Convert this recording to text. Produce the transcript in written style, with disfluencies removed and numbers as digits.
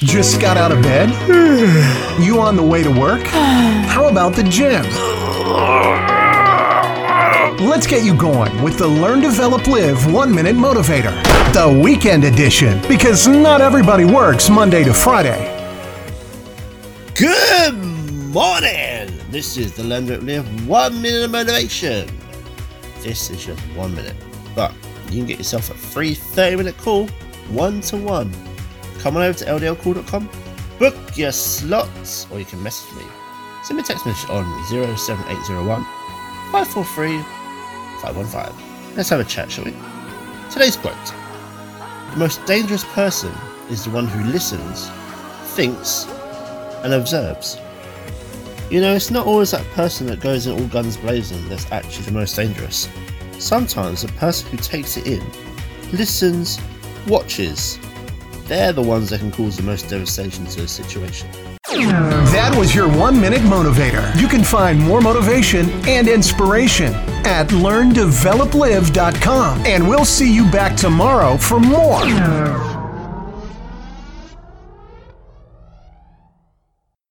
Just got out of bed? You on the way to work? How about the gym? Let's get you going with the Learn, Develop, Live 1 Minute Motivator, the weekend edition, because not everybody works Monday to Friday. Good morning! This is the Learn, Develop, Live 1 Minute Motivation. This is just 1 minute, but you can get yourself a free 30-minute call, one-to-one. Come on over to ldlcall.com, book your slots, or you can message me. Send me a text message on 07801 543 515. Let's have a chat, shall we? Today's quote: the most dangerous person is the one who listens, thinks, and observes. You know, it's not always that person that goes in all guns blazing that's actually the most dangerous. Sometimes the person who takes it in, listens, watches, they're the ones that can cause the most devastation to a situation. That was your 1 Minute Motivator. You can find more motivation and inspiration at LearnDevelopLive.com. And we'll see you back tomorrow for more.